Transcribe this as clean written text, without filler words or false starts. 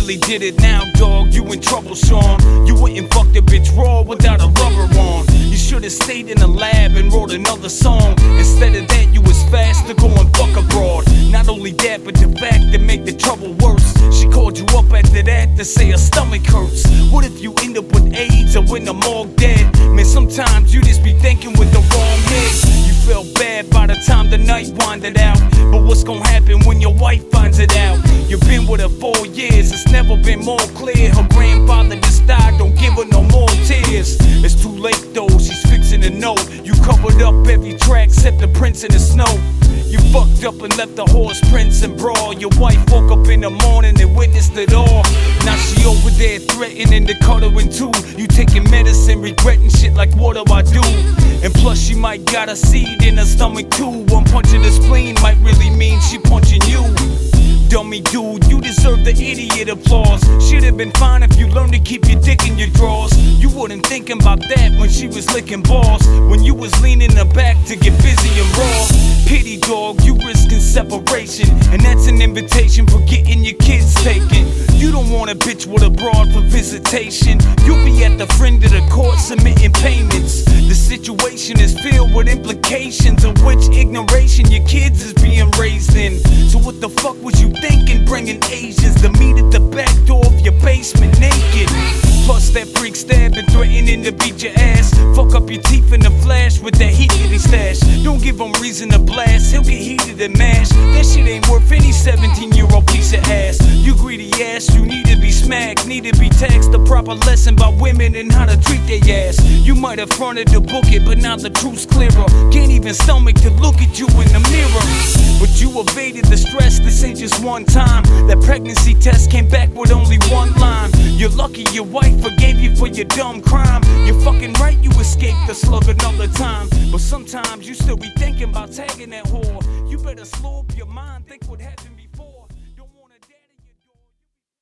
really did it now, dog. You in trouble, Sean. You wouldn't fuck the bitch raw without a rubber on. You should've stayed in the lab and wrote another song. Instead of that, you was fast to go and fuck abroad. Not only that, but the fact that make the trouble worse. She called you up after that to say her stomach hurts. What if you end up with AIDS or in the morgue dead? Man, sometimes you just be thinking with the wrong head. You felt bad by the time the night winded out. But what's gonna happen when your wife finds it out? You've been with her 4 years, it's never been more clear. Her grandfather just died, don't give her no more tears. It's too late though, she's fixing a note. You covered up every track except the prints in the snow. You fucked up and left the horse prints and brawl. Your wife woke up in the morning and witnessed it all. Now she over there threatening to cut her in two. You taking medicine, regretting shit like what do I do? And plus she might got a seed in her stomach too. One punch in the spleen might really mean she punching you. Dummy dude, you deserve the idiot applause. Should've been fine if you learned to keep your dick in your drawers. You wasn't thinking about that when she was licking balls. When you was leaning her back to get busy and raw. Pity dog, you risking separation. And that's an invitation for getting your kids taken. You don't want a bitch with a broad for visitation. You'll be at the friend of the court submitting payments. The situation is filled with implications of which ignoration your kids is being raised in. So what the fuck was you thinking, bringing Asians to meet at the back door of your basement naked? Plus that freak stabbing, threatening to beat your ass. Fuck up your teeth in the flash with that heat in his stash. Don't give him reason to blast, he'll get heated and mashed. That shit ain't worth any 17-year-old piece of ass. You greedy ass, you need to be smacked. Need to be taxed, a proper lesson about women and how to treat their ass. You might have fronted to book it, but now the truth's clearer. Can't even stomach to look at you in the mirror. But you evaded the stress, this ain't just one time. That pregnancy test came back with only one line. You're lucky your wife forgave you for your dumb crime. You're fucking right, you escaped the slug another time. But sometimes you still be thinking about tagging that whore. You better slow up your mind, think what happened.